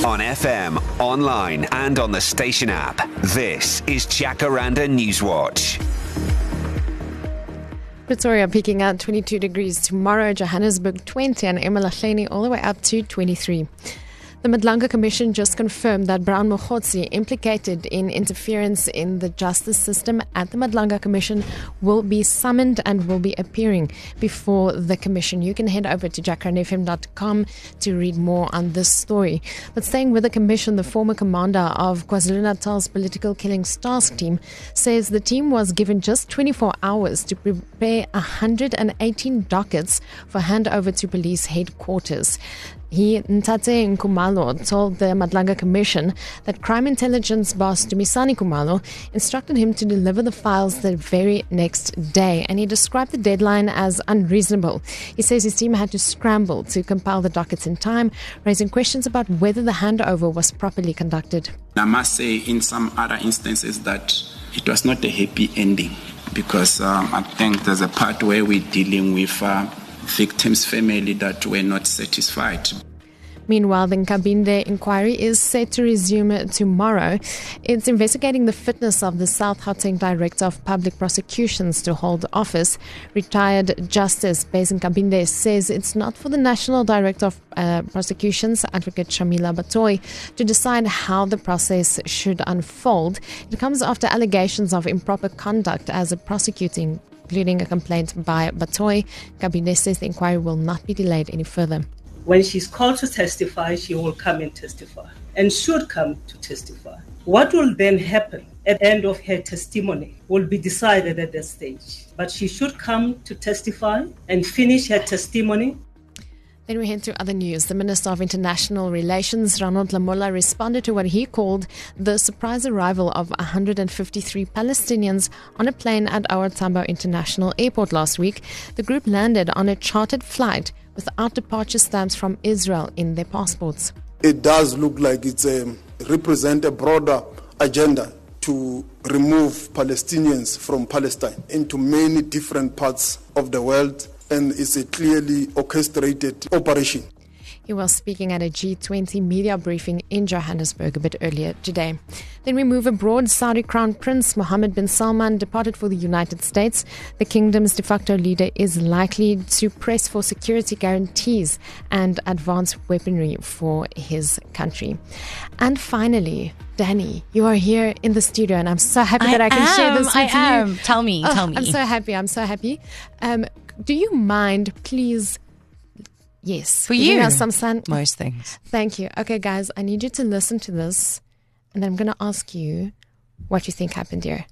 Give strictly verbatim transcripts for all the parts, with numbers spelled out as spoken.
On F M, online and on the station app. This is Jacaranda Newswatch. Pretoria peaking at twenty-two degrees tomorrow, Johannesburg twenty, and eMalahleni all the way up to twenty-three. The Madlanga Commission just confirmed that Brown Mogotsi, implicated in interference in the justice system at the Madlanga Commission, will be summoned and will be appearing before the Commission. You can head over to jacaranda f m dot com to read more on this story. But staying with the Commission, the former commander of KwaZulu-Natal's Political Killings Task Team says the team was given just twenty-four hours to prepare one hundred eighteen dockets for handover to police headquarters. He, Ntate Nkumalo, told the Madlanga Commission that crime intelligence boss Dumisani Kumalo instructed him to deliver the files the very next day, and he described the deadline as unreasonable. He says his team had to scramble to compile the dockets in time, raising questions about whether the handover was properly conducted. I must say in some other instances that it was not a happy ending, because um, I think there's a part where we're dealing with uh, victims' family that were not satisfied. Meanwhile, the Nkabinde inquiry is set to resume tomorrow. It's investigating the fitness of the South Gauteng Director of Public Prosecutions to hold office. Retired Justice Base Nkabinde says it's not for the National Director of uh, Prosecutions, Advocate Shamila Batoy, to decide how the process should unfold. It comes after allegations of improper conduct as a prosecuting, including a complaint by Batoy. Nkabinde says the inquiry will not be delayed any further. When she's called to testify, she will come and testify, and should come to testify. What will then happen at the end of her testimony will be decided at that stage. But she should come to testify and finish her testimony. Then we head to other news. The Minister of International Relations, Ronald Lamola, responded to what he called the surprise arrival of one hundred fifty-three Palestinians on a plane at O R Tambo International Airport last week. The group landed on a chartered flight without departure stamps from Israel in their passports. It does look like it's a, represent a broader agenda to remove Palestinians from Palestine into many different parts of the world, and it's a clearly orchestrated operation. He was speaking at a G twenty media briefing in Johannesburg a bit earlier today. Then we move abroad. Saudi Crown Prince Mohammed bin Salman departed for the United States. The kingdom's de facto leader is likely to press for security guarantees and advanced weaponry for his country. And finally, Danny, you are here in the studio, and I'm so happy I that I can am, share this with I you. am. Tell me, Oh, tell me. I'm so happy. I'm so happy. Um, do you mind, please? Yes. For giving you. us some sun. Most things. Thank you. Okay, guys, I need you to listen to this, and then I'm going to ask you what you think happened here.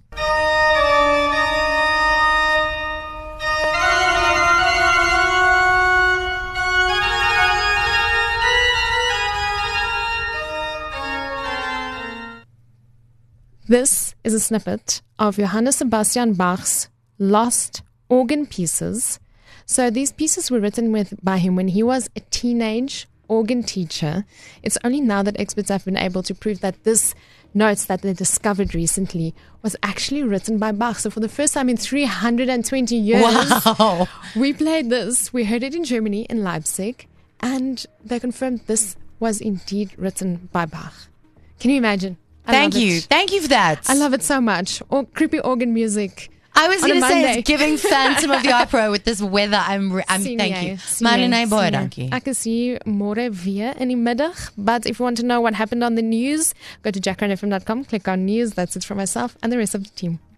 This is a snippet of Johann Sebastian Bach's Lost Organ Pieces. So these pieces were written with by him when he was a teenage organ teacher. It's only now that experts have been able to prove that this notes that they discovered recently was actually written by Bach. So for the first time in three hundred twenty years, Wow. we played this. We heard it in Germany, in Leipzig, and they confirmed this was indeed written by Bach. Can you imagine? I Thank love you. it. Thank you for that. I love it so much. Or creepy organ music. I was on a going to say Monday. it's giving Phantom of the Opera with this weather. I'm, re- I'm Sien thank jy, you. sien Marlene jy, Boy, sien jy. thank you. Ek is hier môre weer in die middag. But if you want to know what happened on the news, go to jacaranda f m dot com, click on news. That's it for myself and the rest of the team.